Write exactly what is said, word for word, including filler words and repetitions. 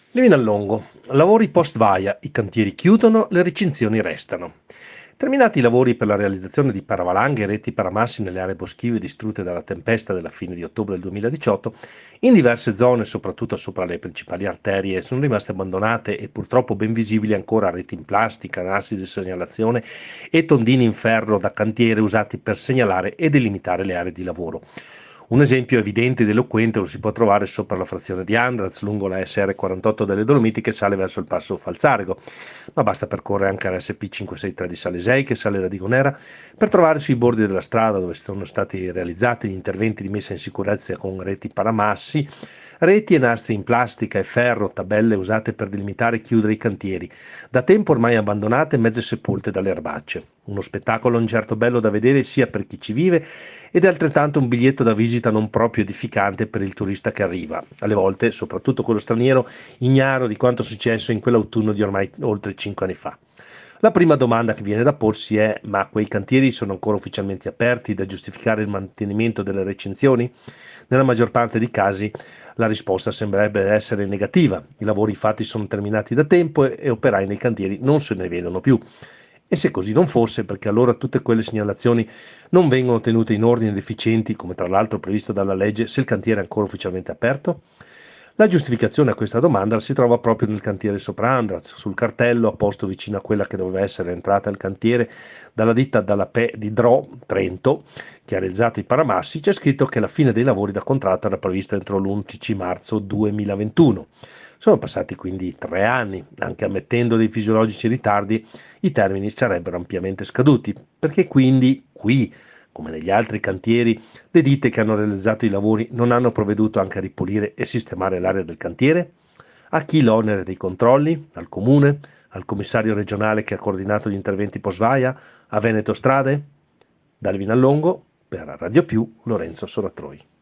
Levinallongo. Lavori post-vaia, i cantieri chiudono, le recinzioni restano. Terminati i lavori per la realizzazione di paravalanghe e reti paramassi nelle aree boschive distrutte dalla tempesta della fine di ottobre del duemiladiciotto, in diverse zone, soprattutto sopra le principali arterie, sono rimaste abbandonate e purtroppo ben visibili ancora reti in plastica, nassi di segnalazione e tondini in ferro da cantiere usati per segnalare e delimitare le aree di lavoro. Un esempio evidente ed eloquente lo si può trovare sopra la frazione di Andraz, lungo la S R quarantotto delle Dolomiti che sale verso il passo Falzarego, ma basta percorrere anche la S P cinquecentosessantatré di Salesei che sale da Digonera per trovare sui bordi della strada dove sono stati realizzati gli interventi di messa in sicurezza con reti paramassi, reti e nastri in plastica e ferro, tabelle usate per delimitare e chiudere i cantieri, da tempo ormai abbandonate e mezze sepolte dalle erbacce. Uno spettacolo non certo bello da vedere sia per chi ci vive ed è altrettanto un biglietto da visita non proprio edificante per il turista che arriva, alle volte, soprattutto quello straniero, ignaro di quanto successo in quell'autunno di ormai oltre cinque anni fa. La prima domanda che viene da porsi è: ma quei cantieri sono ancora ufficialmente aperti da giustificare il mantenimento delle recinzioni? Nella maggior parte dei casi la risposta sembrerebbe essere negativa. I lavori infatti sono terminati da tempo e, e operai nei cantieri non se ne vedono più. E se così non fosse, perché allora tutte quelle segnalazioni non vengono tenute in ordine ed efficienti, come tra l'altro previsto dalla legge, se il cantiere è ancora ufficialmente aperto? La giustificazione a questa domanda si trova proprio nel cantiere sopra Andraz, sul cartello apposto vicino a quella che doveva essere entrata al cantiere dalla ditta dalla P di Dro, Trento, che ha realizzato i paramassi, c'è scritto che la fine dei lavori da contratto era prevista entro l'undici marzo duemilaventuno. Sono passati quindi tre anni, anche ammettendo dei fisiologici ritardi, i termini sarebbero ampiamente scaduti, perché quindi qui, come negli altri cantieri, le ditte che hanno realizzato i lavori non hanno provveduto anche a ripulire e sistemare l'area del cantiere? A chi l'onere dei controlli? Al comune? Al commissario regionale che ha coordinato gli interventi post-vaia? A Veneto Strade? Da Levinallongo, per Radio Più, Lorenzo Soratroi.